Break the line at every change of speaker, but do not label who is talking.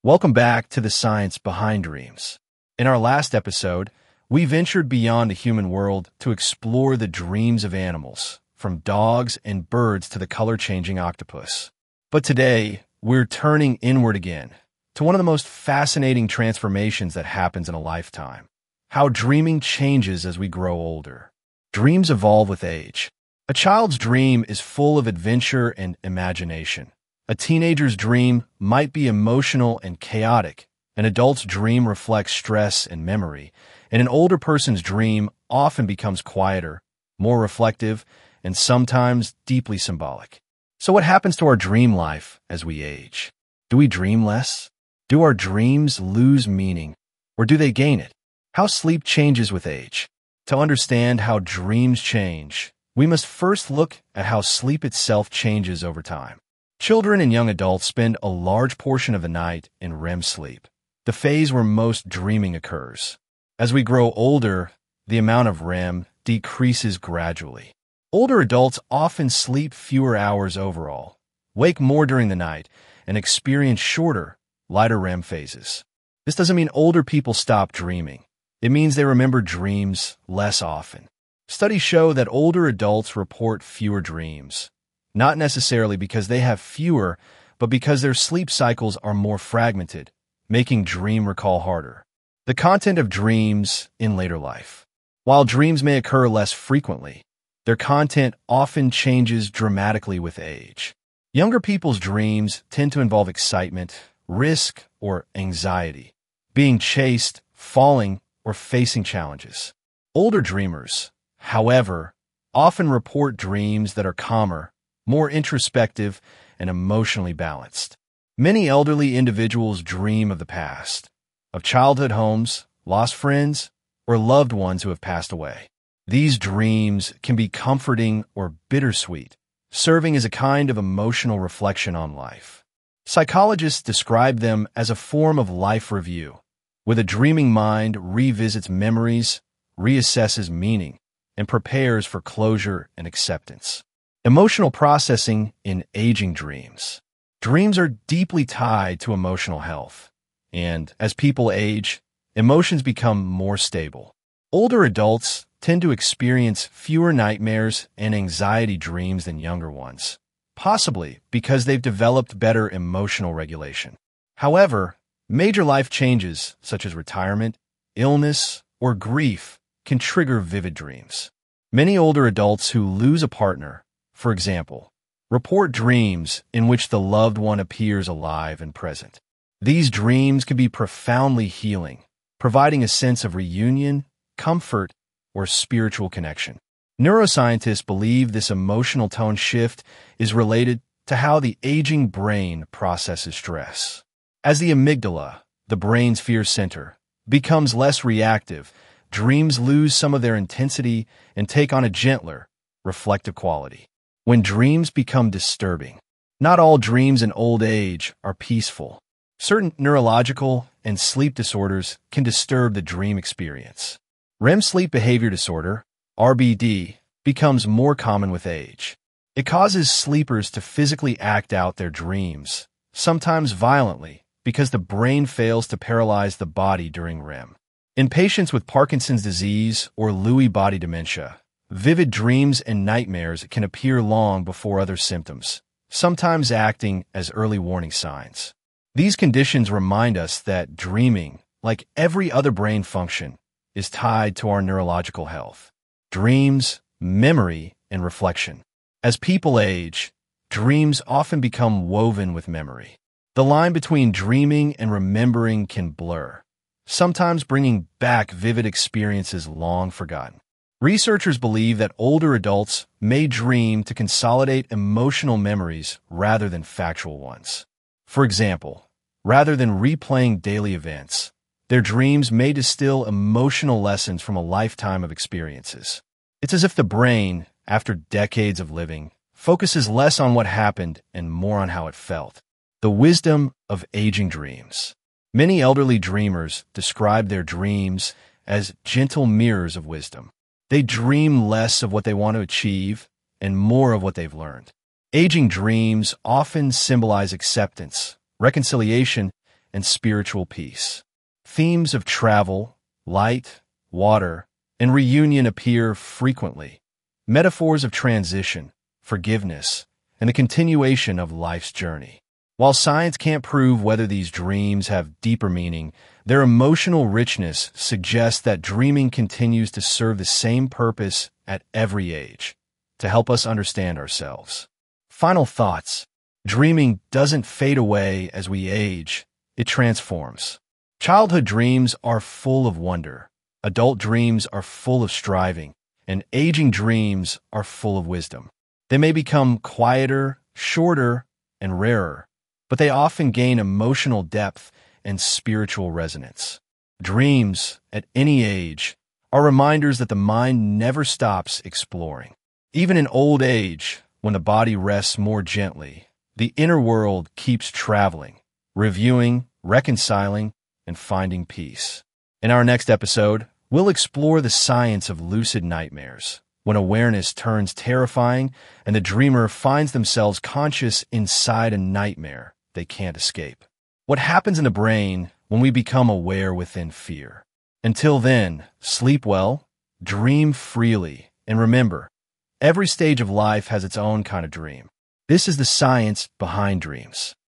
Welcome back to the science behind dreams. In our last episode, we ventured beyond the human world to explore the dreams of animals, from dogs and birds to the color-changing octopus. But today, we're turning inward again to one of the most fascinating transformations that happens in a lifetime: how dreaming changes as we grow older. Dreams evolve with age. A child's dream is full of adventure and imagination. A teenager's dream might be emotional and chaotic. An adult's dream reflects stress and memory, and an older person's dream often becomes quieter, more reflective, and sometimes deeply symbolic. So what happens to our dream life as we age? Do we dream less? Do our dreams lose meaning, or do they gain it? How sleep changes with age. To understand how dreams change, we must first look at how sleep itself changes over time. Children and young adults spend a large portion of the night in REM sleep, the phase where most dreaming occurs. As we grow older, the amount of REM decreases gradually. Older adults often sleep fewer hours overall, wake more during the night, and experience shorter, lighter REM phases. This doesn't mean older people stop dreaming. It means they remember dreams less often. Studies show that older adults report fewer dreams, not necessarily because they have fewer, but because their sleep cycles are more fragmented, making dream recall harder. The content of dreams in later life. While dreams may occur less frequently, their content often changes dramatically with age. Younger people's dreams tend to involve excitement, risk, or anxiety, being chased, falling, or facing challenges. Older dreamers, however, often report dreams that are calmer, more introspective, and emotionally balanced. Many elderly individuals dream of the past, of childhood homes, lost friends, or loved ones who have passed away. These dreams can be comforting or bittersweet, serving as a kind of emotional reflection on life. Psychologists describe them as a form of life review, where the dreaming mind revisits memories, reassesses meaning, and prepares for closure and acceptance. Emotional processing in aging dreams. Dreams are deeply tied to emotional health, and as people age, emotions become more stable. Older adults tend to experience fewer nightmares and anxiety dreams than younger ones, possibly because they've developed better emotional regulation. However, major life changes, such as retirement, illness, or grief, can trigger vivid dreams. Many older adults who lose a partner, for example, report dreams in which the loved one appears alive and present. These dreams can be profoundly healing, providing a sense of reunion, comfort, or spiritual connection. Neuroscientists believe this emotional tone shift is related to how the aging brain processes stress. As the amygdala, the brain's fear center, becomes less reactive, dreams lose some of their intensity and take on a gentler, reflective quality. When dreams become disturbing. Not all dreams in old age are peaceful. Certain neurological and sleep disorders can disturb the dream experience. REM sleep behavior disorder, RBD, becomes more common with age. It causes sleepers to physically act out their dreams, sometimes violently, because the brain fails to paralyze the body during REM. In patients with Parkinson's disease or Lewy body dementia, vivid dreams and nightmares can appear long before other symptoms, sometimes acting as early warning signs. These conditions remind us that dreaming, like every other brain function, is tied to our neurological health. Dreams, memory, and reflection. As people age, dreams often become woven with memory. The line between dreaming and remembering can blur, sometimes bringing back vivid experiences long forgotten. Researchers believe that older adults may dream to consolidate emotional memories rather than factual ones. For example, rather than replaying daily events, their dreams may distill emotional lessons from a lifetime of experiences. It's as if the brain, after decades of living, focuses less on what happened and more on how it felt. The wisdom of aging dreams. Many elderly dreamers describe their dreams as gentle mirrors of wisdom. They dream less of what they want to achieve and more of what they've learned. Aging dreams often symbolize acceptance, reconciliation, and spiritual peace. Themes of travel, light, water, and reunion appear frequently. Metaphors of transition, forgiveness, and the continuation of life's journey. While science can't prove whether these dreams have deeper meaning, their emotional richness suggests that dreaming continues to serve the same purpose at every age, to help us understand ourselves. Final thoughts. Dreaming doesn't fade away as we age, it transforms. Childhood dreams are full of wonder, adult dreams are full of striving, and aging dreams are full of wisdom. They may become quieter, shorter, and rarer, but they often gain emotional depth and spiritual resonance. Dreams, at any age, are reminders that the mind never stops exploring. Even in old age, when the body rests more gently, the inner world keeps traveling, reviewing, reconciling, and finding peace. In our next episode, we'll explore the science of lucid nightmares, when awareness turns terrifying and the dreamer finds themselves conscious inside a nightmare they can't escape. What happens in the brain when we become aware within fear? Until then, sleep well, dream freely, and remember, every stage of life has its own kind of dream. This is the science behind dreams.